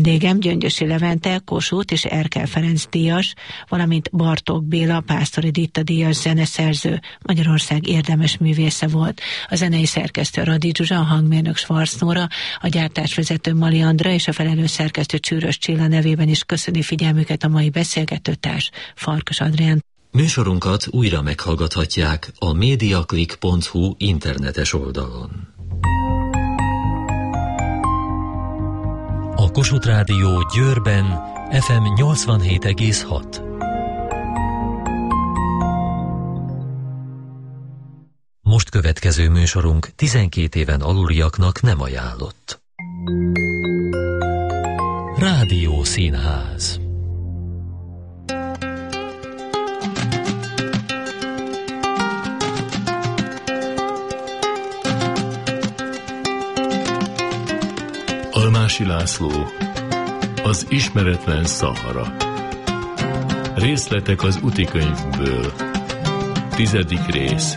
Vendégem Gyöngyösi Levente, Kossuth és Erkel Ferenc díjas, valamint Bartók Béla, Pásztori Ditta díjas zeneszerző, Magyarország érdemes művésze volt. A zenei szerkesztő Radi Zsuzsa, a hangmérnök Schwarz Nóra, a gyártásvezető Mali Andra és a felelős szerkesztő Csűrös Csilla nevében is köszöni figyelmüket a mai beszélgetőtárs, Farkas Adrián. Műsorunkat újra meghallgathatják a mediaclick.hu internetes oldalon. A Kossuth Rádió Győrben FM 87,6. Most következő műsorunk 12 éven aluliaknak nem ajánlott. Rádiószínház. Almási László, az ismeretlen Szahara. Részletek az útikönyvből. 10. rész.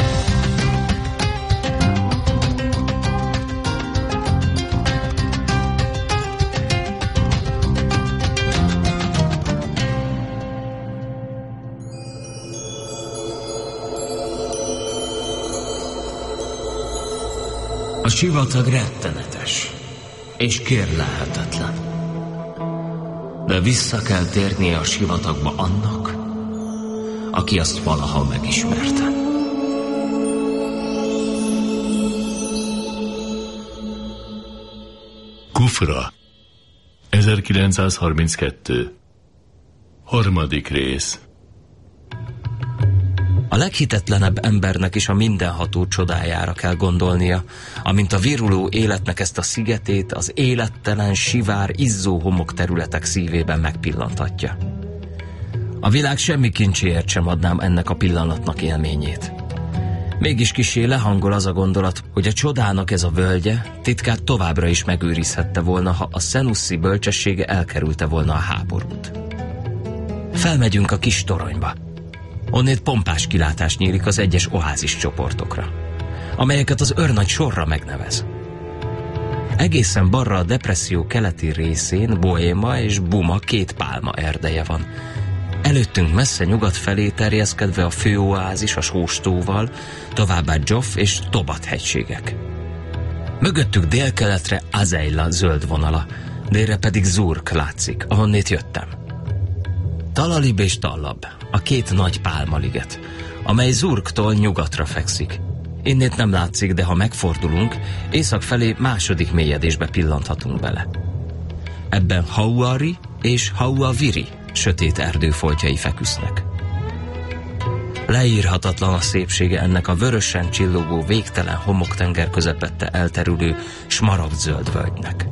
A sivatag rettenetes és kérlelhetetlen. De vissza kell térnie a sivatagba annak, aki azt valaha megismerte. Kufra, 1932. 3. rész. A leghitetlenebb embernek is a mindenható csodájára kell gondolnia, amint a viruló életnek ezt a szigetét az élettelen, sivár, izzó homok területek szívében megpillanthatja. A világ semmi kincséért sem adnám ennek a pillanatnak élményét. Mégis kissé lehangol az a gondolat, hogy a csodának ez a völgye titkát továbbra is megőrizhette volna, ha a Senussi bölcsessége elkerülte volna a háborút. Felmegyünk a kis toronyba. Onnét pompás kilátás nyílik az egyes oázis csoportokra, amelyeket az őrnagy sorra megnevez. Egészen balra a depresszió keleti részén Bohéma és Buma 2 pálma erdeje van. Előttünk messze nyugat felé terjeszkedve a főoázis a Sóstóval, továbbá Zsoff és Tobat hegységek. Mögöttük délkeletre Azeila zöld vonala, délre pedig Zurk látszik, ahonnét jöttem. Talalib és Tallab, a 2 nagy pálmaliget, amely Zurktól nyugatra fekszik. Innét nem látszik, de ha megfordulunk, észak felé második mélyedésbe pillanthatunk bele. Ebben Hauari és Hauaviri sötét erdőfoltjai feküsznek. Leírhatatlan a szépsége ennek a vörösen csillogó, végtelen homoktenger közepette elterülő smaragdzöld völgynek.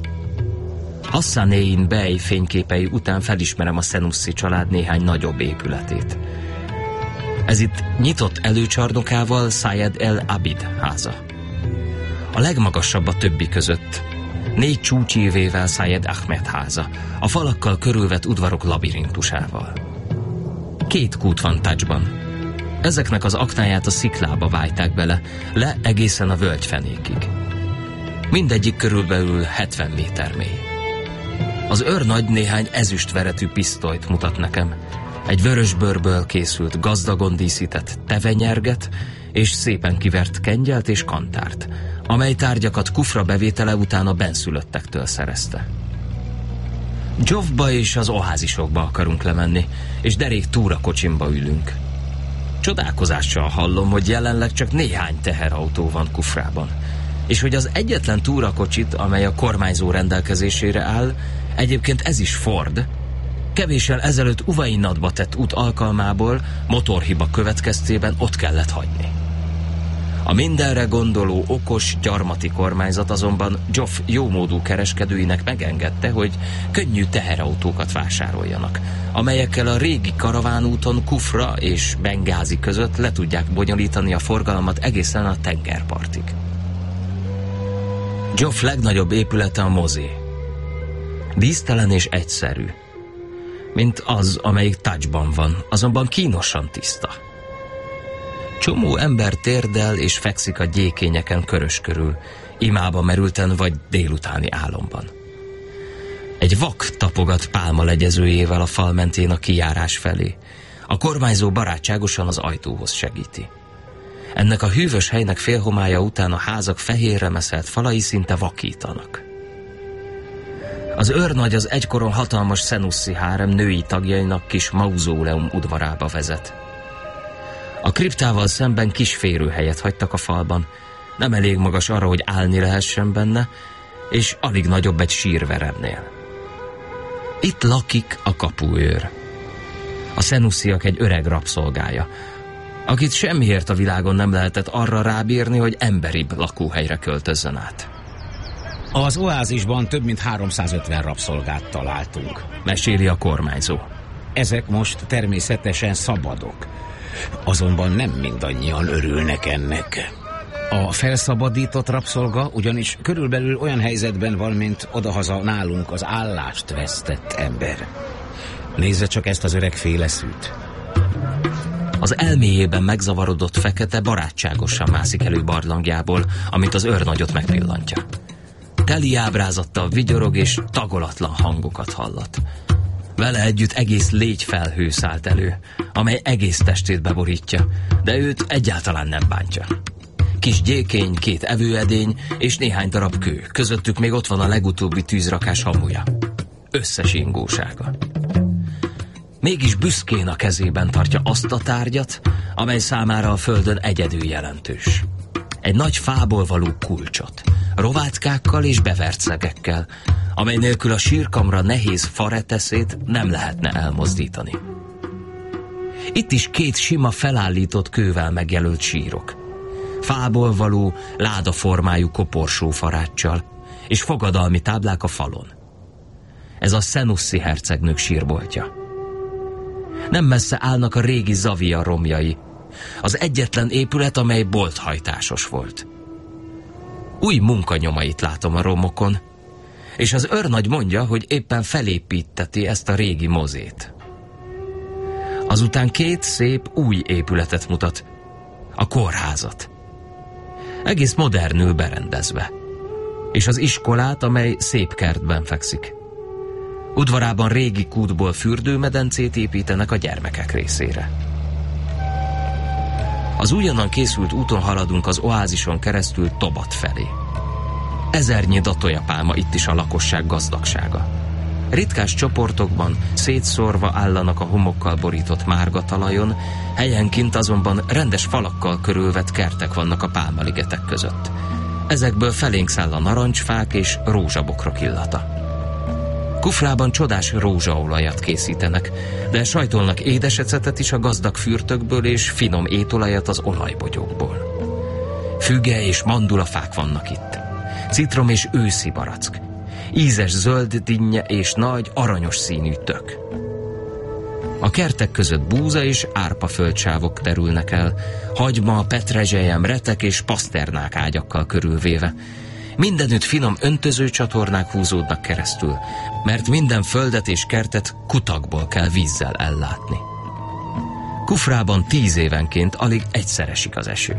Hassanein Bey fényképei után felismerem a Senussi család néhány nagyobb épületét. Ez itt nyitott előcsarnokával Sayed El Abid háza. A legmagasabb a többi között, 4 csúcsívével Sayed Ahmed háza, a falakkal körülvett udvarok labirintusával. 2 kút van Tajban. Ezeknek az aknáját a sziklába vájták bele, le egészen a völgyfenékig. Mindegyik körülbelül 70 méter mély. Az őrnagy néhány ezüstveretű pisztolyt mutat nekem, egy vörösbőrből készült, gazdagon díszített tevenyerget és szépen kivert kengyelt és kantárt, amely tárgyakat Kufra bevétele után a benszülöttektől szerezte. Zsoffba és az oázisokba akarunk lemenni, és derék túrakocsimba ülünk. Csodálkozással hallom, hogy jelenleg csak néhány teherautó van Kufrában, és hogy az egyetlen túrakocsit, amely a kormányzó rendelkezésére áll, egyébként ez is Ford, kevéssel ezelőtt Uvainatba tett út alkalmából motorhiba következtében ott kellett hagyni. A mindenre gondoló, okos, gyarmati kormányzat azonban Zsoff jómódú kereskedőinek megengedte, hogy könnyű teherautókat vásároljanak, amelyekkel a régi karavánúton Kufra és Bengázi között le tudják bonyolítani a forgalmat egészen a tengerpartig. Zsoff legnagyobb épülete a mozé. Dísztelen és egyszerű, mint az, amelyik Tajban van, azonban kínosan tiszta. Csomó ember térdel és fekszik a gyékényeken körös körül, imába merülten vagy délutáni álomban. Egy vak tapogat pálmalegyezőjével a fal mentén a kijárás felé. A kormányzó barátságosan az ajtóhoz segíti. Ennek a hűvös helynek félhomálya után a házak fehérre meszelt falai szinte vakítanak. Az őrnagy az egykoron hatalmas Senussi hárem női tagjainak kis mauzóleum udvarába vezet. A kriptával szemben kis férőhelyet hagytak a falban, nem elég magas arra, hogy állni lehessen benne, és alig nagyobb egy sírveremnél. Itt lakik a kapuőr. A Senussiak egy öreg rabszolgája, akit semmiért a világon nem lehetett arra rábírni, hogy emberibb lakóhelyre költözzön át. Az oázisban több mint 350 rabszolgát találtunk, meséli a kormányzó. Ezek most természetesen szabadok, azonban nem mindannyian örülnek ennek. A felszabadított rabszolga ugyanis körülbelül olyan helyzetben van, mint odahaza nálunk az állást vesztett ember. Nézze csak ezt az öreg féleszűt. Az elméjében megzavarodott fekete barátságosan mászik elő barlangjából, amit az őrnagyot megpillantja. Teli ábrázattal vigyorog és tagolatlan hangokat hallat. Vele együtt egész légyfelhő szállt elő, amely egész testét beborítja, de őt egyáltalán nem bántja. Kis gyékény, 2 evőedény és néhány darab kő, közöttük még ott van a legutóbbi tűzrakás hamuja. Összes ingósága. Mégis büszkén a kezében tartja azt a tárgyat, amely számára a földön egyedül jelentős. Egy nagy fából való kulcsot, rovátkákkal és bevert szegekkel, amely nélkül a sírkamra nehéz fareteszét nem lehetne elmozdítani. Itt is 2 sima felállított kővel megjelölt sírok. Fából való, ládaformájú koporsó faráccsal, és fogadalmi táblák a falon. Ez a Senussi hercegnők sírboltja. Nem messze állnak a régi Zavia romjai, az egyetlen épület, amely bolthajtásos volt. Új munkanyomait látom a romokon, és az őrnagy mondja, hogy éppen felépíteti ezt a régi mozét. Azután 2 szép új épületet mutat, a kórházat. Egész modernül berendezve. És az iskolát, amely szép kertben fekszik. Udvarában régi kútból fürdőmedencét építenek a gyermekek részére. Az újonnan készült úton haladunk az oázison keresztül Tobat felé. 1000-nyi datolyapálma itt is a lakosság gazdagsága. Ritkás csoportokban szétszórva állanak a homokkal borított márga talajon, helyenként azonban rendes falakkal körülvett kertek vannak a pálmaligetek között. Ezekből felénk száll a narancsfák és rózsabokrok illata. Kufrában csodás rózsaolajat készítenek, de sajtolnak édesecetet is a gazdag fürtökből és finom étolajat az olajbogyókból. Füge és mandulafák vannak itt. Citrom és őszi barack. Ízes zöld dinnye és nagy, aranyos színű tök. A kertek között búza és árpaföldsávok terülnek el, hagyma, petrezselyem, retek és paszternák ágyakkal körülvéve. Mindenütt finom öntözőcsatornák húzódnak keresztül, mert minden földet és kertet kutakból kell vízzel ellátni. Kufrában 10 évenként alig egyszer esik az eső.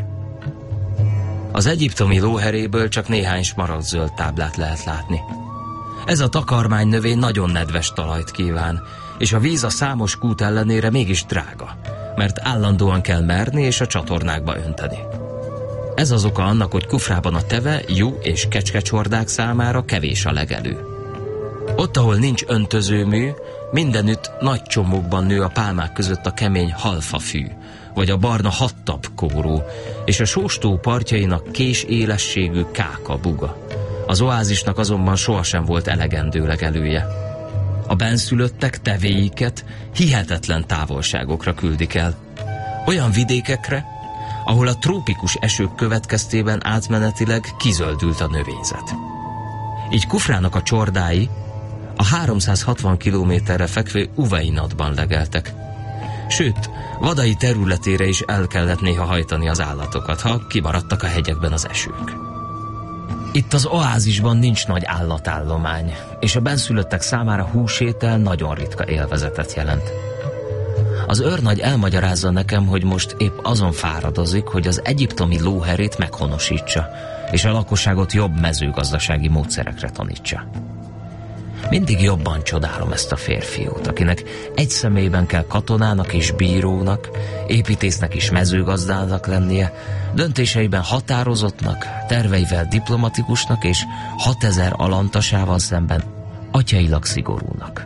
Az egyiptomi lóheréből csak néhány smaragdzöld táblát lehet látni. Ez a takarmány növény nagyon nedves talajt kíván, és a víz a számos kút ellenére mégis drága, mert állandóan kell merni és a csatornákba önteni. Ez az oka annak, hogy Kufrában a teve, juh és kecskecsordák számára kevés a legelő. Ott, ahol nincs öntözőmű, mindenütt nagy csomókban nő a pálmák között a kemény halfafű, vagy a barna hattab kóró, és a sóstó partjainak kés élességű káka buga. Az oázisnak azonban sohasem volt elegendő legelője. A benszülöttek tevéiket hihetetlen távolságokra küldik el. Olyan vidékekre, ahol a trópikus esők következtében átmenetileg kizöldült a növényzet. Így Kufrának a csordái a 360 kilométerre fekvő Uvainatban legeltek. Sőt, vadai területére is el kellett néha hajtani az állatokat, ha kimaradtak a hegyekben az esők. Itt az oázisban nincs nagy állatállomány, és a benszülöttek számára húsétel nagyon ritka élvezetet jelent. Az őrnagy elmagyarázza nekem, hogy most épp azon fáradozik, hogy az egyiptomi lóherét meghonosítsa, és a lakosságot jobb mezőgazdasági módszerekre tanítsa. Mindig jobban csodálom ezt a férfiút, akinek egy személyben kell katonának és bírónak, építésznek és mezőgazdának lennie, döntéseiben határozottnak, terveivel diplomatikusnak és 6000 alantasával szemben atyailag szigorúnak.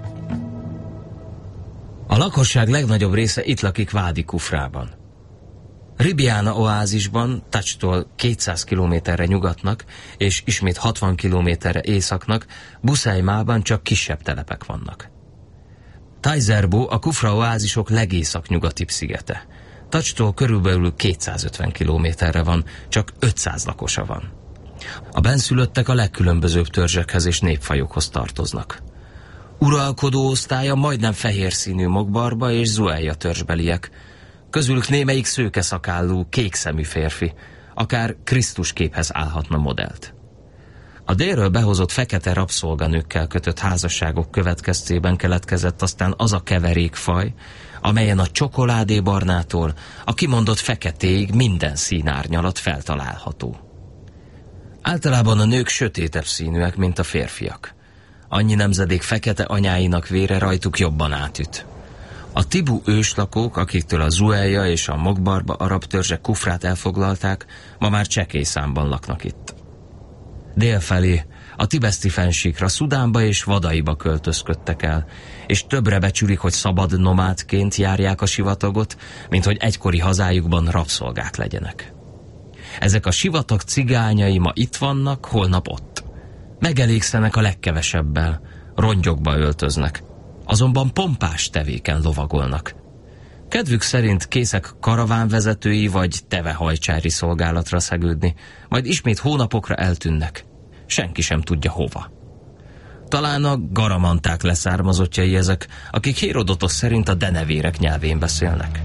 A lakosság legnagyobb része itt lakik Vádi Kufrában. Ribiana oázisban, Tacstól 200 kilométerre nyugatnak, és ismét 60 kilométerre északnak, Buszajmában csak kisebb telepek vannak. Tajzerbo a Kufra oázisok legészaknyugatibb szigete. Tacstól körülbelül 250 kilométerre van, csak 500 lakosa van. A bennszülöttek a legkülönbözőbb törzsekhez és népfajokhoz tartoznak. Uralkodó osztálya majdnem fehér színű Mogbarba és Zueja törzsbeliek, közülük némelyik szőkeszakállú, kékszemű férfi, akár Krisztus képhez állhatna modellt. A délről behozott fekete rabszolganőkkel kötött házasságok következtében keletkezett aztán az a keverékfaj, amelyen a csokoládébarnától a kimondott feketéig minden színárnyalat feltalálható. Általában a nők sötétebb színűek, mint a férfiak. Annyi nemzedék fekete anyáinak vére rajtuk jobban átüt. A Tibu őslakók, akiktől a Zueja és a Mogbarba arab törzsek Kufrát elfoglalták, ma már csekély számban laknak itt. Délfelé, a Tibeszti fennsíkra, Szudánba és Vadaiba költözködtek el, és többre becsülik, hogy szabad nomádként járják a sivatagot, mint hogy egykori hazájukban rabszolgák legyenek. Ezek a sivatag cigányai ma itt vannak, holnap ott. Megelégszenek a legkevesebbel, rongyokba öltöznek, azonban pompás tevéken lovagolnak. Kedvük szerint készek karavánvezetői vagy tevehajcsári szolgálatra szegődni, majd ismét hónapokra eltűnnek. Senki sem tudja hova. Talán a garamanták leszármazottjai ezek, akik Hérodotosz szerint a denevérek nyelvén beszélnek.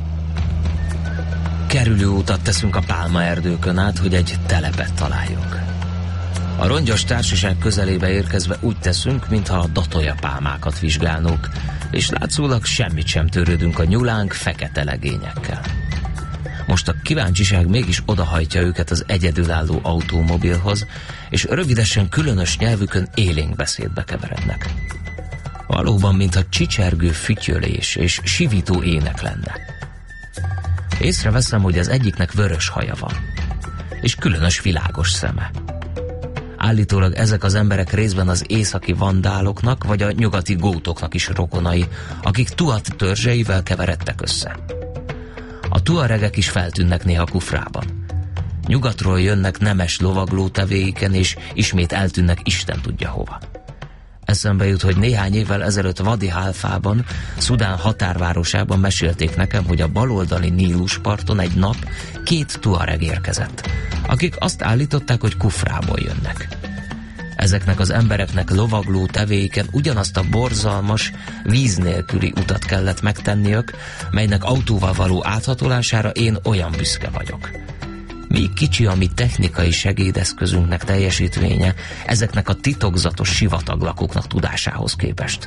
Kerülő utat teszünk a pálmaerdőkön át, hogy egy telepet találjunk. A rongyos társaság közelébe érkezve úgy teszünk, mintha a datolya pálmákat vizsgálnunk, és látszólag semmit sem törődünk a nyulánk fekete legényekkel. Most a kíváncsiság mégis odahajtja őket az egyedülálló automobilhoz, és rövidesen különös nyelvükön élénk beszédbe keverednek. Valóban, mintha csicsergő fütyölés és sivító ének lenne. Észreveszem, hogy az egyiknek vörös haja van, és különös világos szeme. Állítólag ezek az emberek részben az északi vandáloknak vagy a nyugati gótoknak is rokonai, akik Tuat törzseivel keveredtek össze. A tuaregek is feltűnnek néha Kufrában. Nyugatról jönnek nemes lovagló tevéiken, és ismét eltűnnek Isten tudja hova. Eszembe jut, hogy néhány évvel ezelőtt Wadi Halfában, Szudán határvárosában mesélték nekem, hogy a baloldali Nílusparton egy nap 2 tuareg érkezett, akik azt állították, hogy Kufrából jönnek. Ezeknek az embereknek lovagló tevéiken ugyanazt a borzalmas, víz nélküli utat kellett megtenniük, melynek autóval való áthatolására én olyan büszke vagyok. Még kicsi a mi technikai segédeszközünknek teljesítménye ezeknek a titokzatos sivataglakóknak tudásához képest.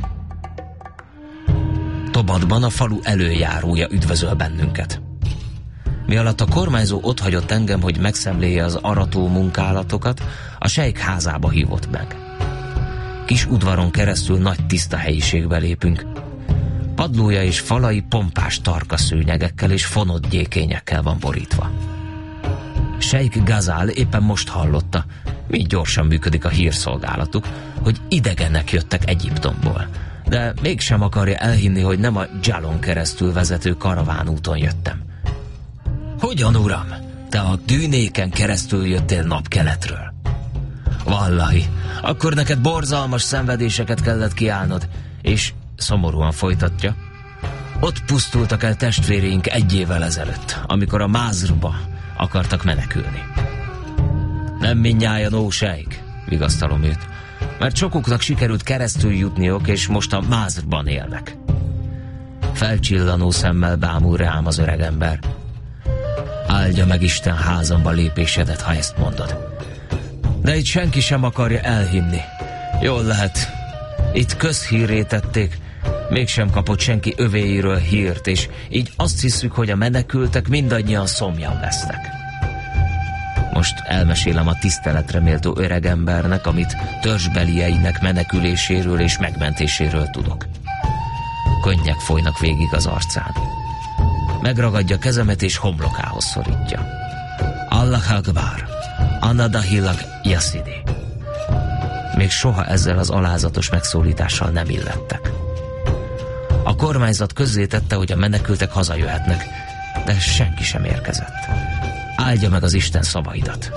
Tobatban a falu előjárója üdvözöl bennünket. Mi alatt a kormányzó otthagyott engem, hogy megszemlélje az arató munkálatokat, a sejk házába hívott meg. Kis udvaron keresztül nagy tiszta helyiségbe lépünk. Padlója és falai pompás tarka szőnyegekkel és fonott gyékényekkel van borítva. Sejk Gazál éppen most hallotta, mi gyorsan működik a hírszolgálatuk, hogy idegenek jöttek Egyiptomból, de mégsem akarja elhinni, hogy nem a Dzsalon keresztül vezető karavánúton jöttem. Hogyan, uram? Te a dűnéken keresztül jöttél napkeletről? Vallahi, akkor neked borzalmas szenvedéseket kellett kiállnod, és szomorúan folytatja. Ott pusztultak el testvéreink 1 évvel ezelőtt, amikor a Mázrba akartak menekülni. Nem mindnyájan, ó sejk, vigasztalom őt, mert sokuknak sikerült keresztül jutniok, és most a Mázrban élnek. Felcsillanó szemmel bámul rám az öregember. Áldja meg Isten házamba lépésedet, ha ezt mondod. De itt senki sem akarja elhinni. Jól lehet, itt közhírré tették, mégsem kapott senki övéiről hírt, és így azt hiszük, hogy a menekültek mindannyian szomjan lesznek. Most elmesélem a tiszteletre méltó öregembernek, amit törzsbelieinek meneküléséről és megmentéséről tudok. Könnyek folynak végig az arcán. Megragadja kezemet és homlokához szorítja. Allah Akbar, Anadahilak Yasidi. Még soha ezzel az alázatos megszólítással nem illettek. A kormányzat közzétette, hogy a menekültek hazajöhetnek, de senki sem érkezett. Áldja meg az Isten szavaidat.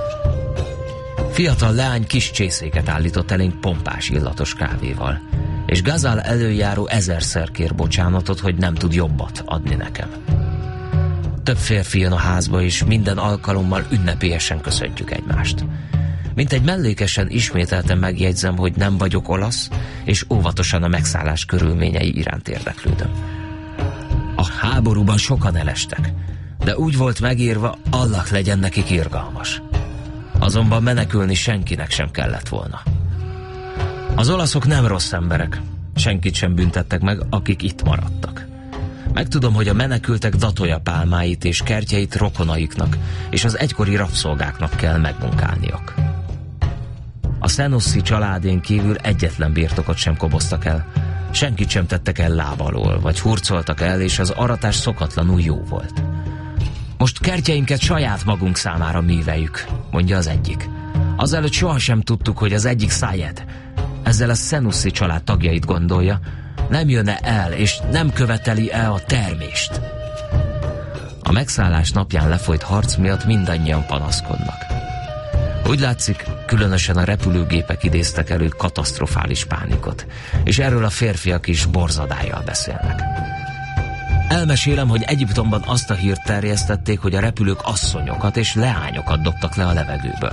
Fiatal leány kis csészéket állított elénk pompás illatos kávéval, és Gazal előjáró 1000-szer kér bocsánatot, hogy nem tud jobbat adni nekem. Több férfi jön a házba, és minden alkalommal ünnepélyesen köszöntjük egymást. Mint egy mellékesen ismételten megjegyzem, hogy nem vagyok olasz, és óvatosan a megszállás körülményei iránt érdeklődöm. A háborúban sokan elestek, de úgy volt megírva, Allah legyen nekik irgalmas. Azonban menekülni senkinek sem kellett volna. Az olaszok nem rossz emberek, senkit sem büntettek meg, akik itt maradtak. Megtudom, hogy a menekültek datója pálmáit és kertjeit rokonaiknak és az egykori rabszolgáknak kell megmunkálniuk. A Senussi családén kívül egyetlen birtokot sem koboztak el, senkit sem tettek el láb alól, vagy hurcoltak el, és az aratás szokatlanul jó volt. Most kertjeinket saját magunk számára műveljük, mondja az egyik. Azelőtt sohasem tudtuk, hogy az egyik Szájed, ezzel a Senussi család tagjait gondolja, nem jönne el, és nem követeli el a termést. A megszállás napján lefolyt harc miatt mindannyian panaszkodnak. Úgy látszik, különösen a repülőgépek idéztek elő katasztrofális pánikot, és erről a férfiak is borzadályjal beszélnek. Elmesélem, hogy Egyiptomban azt a hírt terjesztették, hogy a repülők asszonyokat és leányokat dobtak le a levegőből.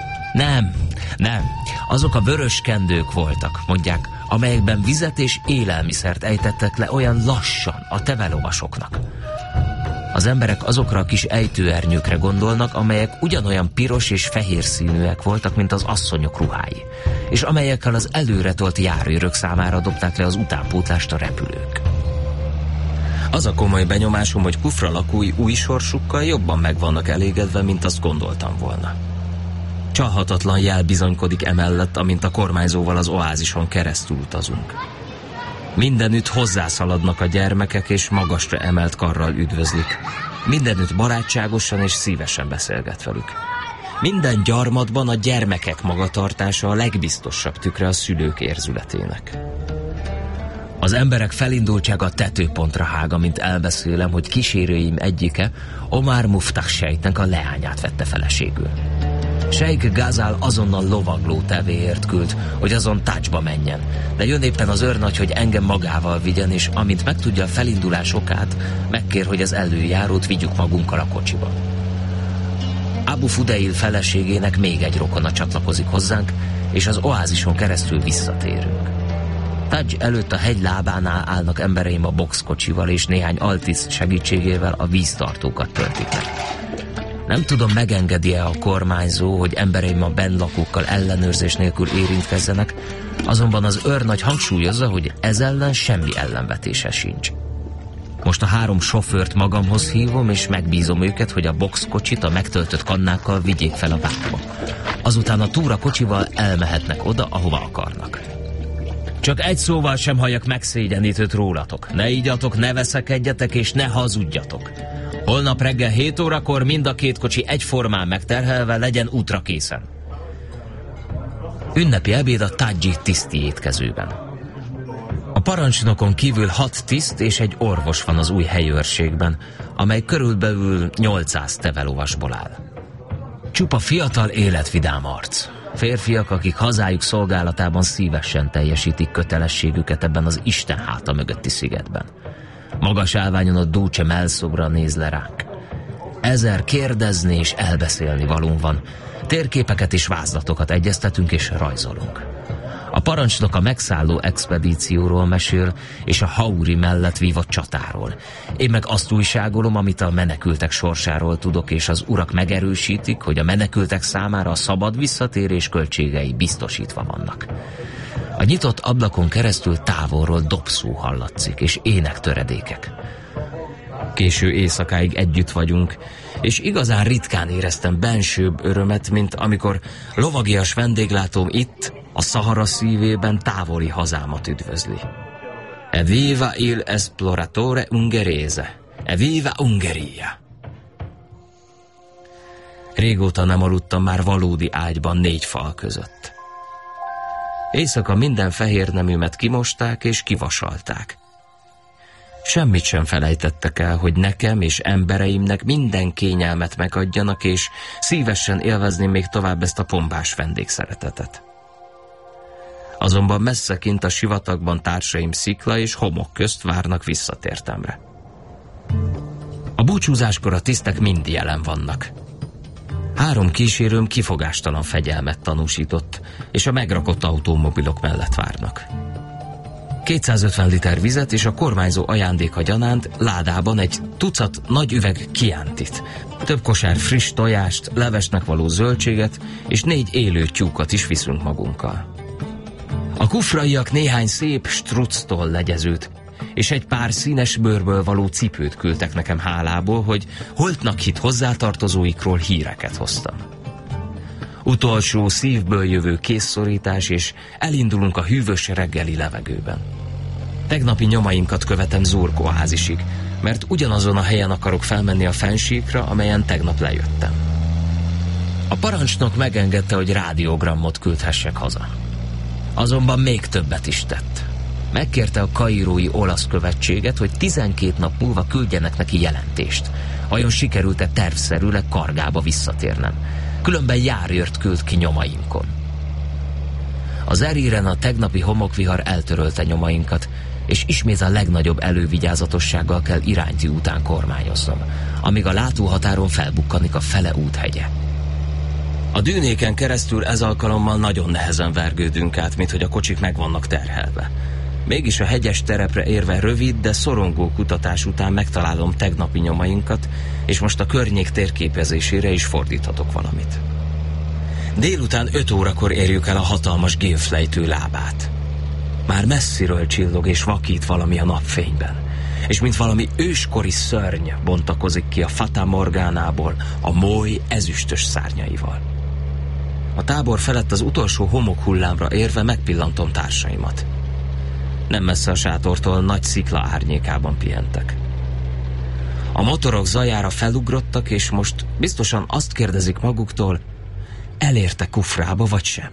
Nem, azok a vörös kendők voltak, mondják, amelyekben vizet és élelmiszert ejtettek le olyan lassan a tevelovasoknak. Az emberek azokra a kis ejtőernyőkre gondolnak, amelyek ugyanolyan piros és fehér színűek voltak, mint az asszonyok ruhái, és amelyekkel az előretolt járőrök számára dobták le az utánpótlást a repülők. Az a komoly benyomásom, hogy Kufra lakói új sorsukkal jobban meg vannak elégedve, mint azt gondoltam volna. Csalhatatlan jel bizonykodik emellett, amint a kormányzóval az oázison keresztül utazunk. Mindenütt hozzászaladnak a gyermekek, és magasra emelt karral üdvözlik. Mindenütt barátságosan és szívesen beszélget velük. Minden gyarmatban a gyermekek magatartása a legbiztosabb tükre a szülők érzületének. Az emberek felindultsága tetőpontra hág, amint elbeszélem, hogy kísérőim egyike Omar Muftah sejtnek a leányát vette feleségül. Sheikh Gazal azonnal lovagló tevéért küld, hogy azon Tácsba menjen, de jön éppen az őrnagy, hogy engem magával vigyen, és amint megtudja a felindulás okát, megkér, hogy az előjárót vigyük magunkkal a kocsiba. Abu Fudeil feleségének még egy rokona csatlakozik hozzánk, és az oázison keresztül visszatérünk. Taj előtt a hegy lábánál állnak embereim a boxkocsival, és néhány altiszt segítségével a víztartókat töltik meg. Nem tudom, megengedi-e a kormányzó, hogy embereim a bennlakókkal ellenőrzés nélkül érintkezzenek, azonban az őrnagy hangsúlyozza, hogy ez ellen semmi ellenvetése sincs. Most a 3 sofőrt magamhoz hívom, és megbízom őket, hogy a boxkocsit a megtöltött kannákkal vigyék fel a várba. Azután a túrakocsival elmehetnek oda, ahova akarnak. Csak egy szóval sem halljak megszégyenítőt rólatok. Ne igyatok, ne veszekedjetek, és ne hazudjatok. Holnap reggel 7 órakor mind a 2 kocsi egyformán megterhelve legyen útra készen. Ünnepi ebéd a Taji tiszti étkezőben. A parancsnokon kívül 6 tiszt és egy orvos van az új helyőrségben, amely körülbelül 800 tevelovasból áll. Csupa fiatal, életvidám arc. Férfiak, akik hazájuk szolgálatában szívesen teljesítik kötelességüket ebben az Isten háta mögötti szigetben. Magas állványon a Dúce melszobra néz le ránk. 1000 kérdezni és elbeszélni valunk van. Térképeket és vázlatokat egyeztetünk és rajzolunk. A parancsnok a megszálló expedícióról mesél, és a Hauri mellett vívott csatáról. Én meg azt újságolom, amit a menekültek sorsáról tudok, és az urak megerősítik, hogy a menekültek számára a szabad visszatérés költségei biztosítva vannak. A nyitott ablakon keresztül távolról dobszó hallatszik, és énektöredékek. Késő éjszakáig együtt vagyunk, és igazán ritkán éreztem bensőbb örömet, mint amikor lovagias vendéglátóm itt, a Szahara szívében távoli hazámat üdvözli. Evviva il esploratore ungherese! Evviva Ungheria! Régóta nem aludtam már valódi ágyban 4 fal között. Éjszaka minden fehér neműmet kimosták és kivasalták. Semmit sem felejtettek el, hogy nekem és embereimnek minden kényelmet megadjanak, és szívesen élvezném még tovább ezt a pompás vendégszeretetet. Azonban messze kint a sivatagban társaim szikla és homok közt várnak visszatértemre. A búcsúzáskor a tisztek mind jelen vannak. 3 kísérőm kifogástalan fegyelmet tanúsított, és a megrakott automobilok mellett várnak. 250 liter vizet és a kormányzó ajándéka gyanánt ládában egy tucat nagy üveg Chiantit, több kosár friss tojást, levesnek való zöldséget és 4 élő tyúkat is viszünk magunkkal. A kufraiak néhány szép structól legyezőt és egy pár színes bőrből való cipőt küldtek nekem hálából, hogy holtnak hitt hozzátartozóikról híreket hoztam. Utolsó szívből jövő készszorítás, és elindulunk a hűvös reggeli levegőben. Tegnapi nyomainkat követem Zurk oázisig, mert ugyanazon a helyen akarok felmenni a fennsíkra, amelyen tegnap lejöttem. A parancsnok megengedte, hogy rádiogramot küldhessek haza. Azonban még többet is tett. Megkérte a kairói olasz követséget, hogy 12 nap múlva küldjenek neki jelentést. Vajon sikerült-e tervszerűleg Kargába visszatérnem? Különben járőrt küld ki nyomainkon. Az Eríren a tegnapi homokvihar eltörölte nyomainkat, és ismét a legnagyobb elővigyázatossággal kell iránytű után kormányoznom, amíg a látóhatáron felbukkanik a Fele úthegye. A dűnéken keresztül ez alkalommal nagyon nehezen vergődünk át, minthogy a kocsik meg vannak terhelve. Mégis a hegyes terepre érve rövid, de szorongó kutatás után megtalálom tegnapi nyomainkat, és most a környék térképezésére is fordíthatok valamit. Délután 5 órakor érjük el a hatalmas gévflejtő lábát. Már messziről csillog és vakít valami a napfényben, és mint valami őskori szörny bontakozik ki a Fata Morgánából a moly ezüstös szárnyaival. A tábor felett az utolsó homokhullámra érve megpillantom társaimat. Nem messze a sátortól nagy szikla árnyékában pihentek. A motorok zajára felugrottak, és most biztosan azt kérdezik maguktól, elérte Kufrába vagy sem.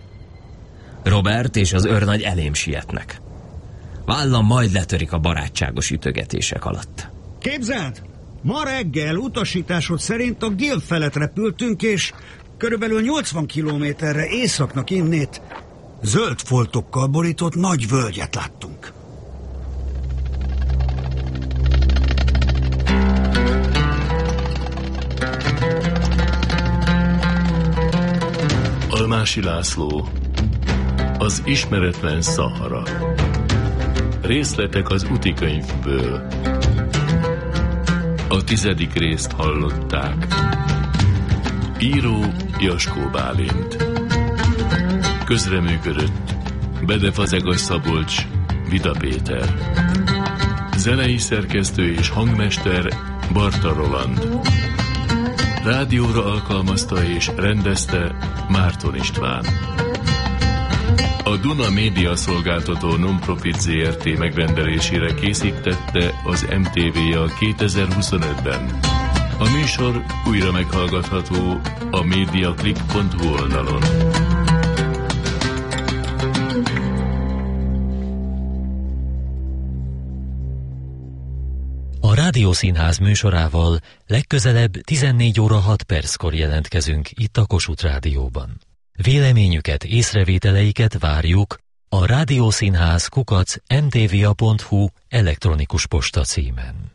Robert és az őrnagy elém sietnek. Vállam majd letörik a barátságos ütögetések alatt. Képzeld! Ma reggel utasításod szerint a Gil felett repültünk, és körülbelül 80 kilométerre északnak innét zöld foltokkal borított nagy völgyet láttunk. Almási László, az ismeretlen Szahara. Részletek az útikönyvből. A 10. részt hallották. Író Jaskó Bálint. Közreműködött Bede Fazegas Szabolcs, Vida Péter. Zenei szerkesztő és hangmester Barta Roland. Rádióra alkalmazta és rendezte Márton István. A Duna Média Szolgáltató Non-Profit Zrt. Megrendelésére készítette az MTV-ja 2025-ben. A műsor újra meghallgatható a mediaclip.hu oldalon. A Rádiószínház műsorával legközelebb 14 óra 6 perckor jelentkezünk itt a Kossuth Rádióban. Véleményüket, észrevételeiket várjuk a rádiószínház@mtva.hu elektronikus posta címen.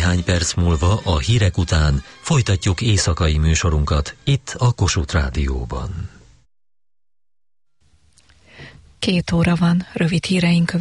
Néhány perc múlva a hírek után folytatjuk éjszakai műsorunkat itt a Kossuth Rádióban. 2 óra van, rövid híreink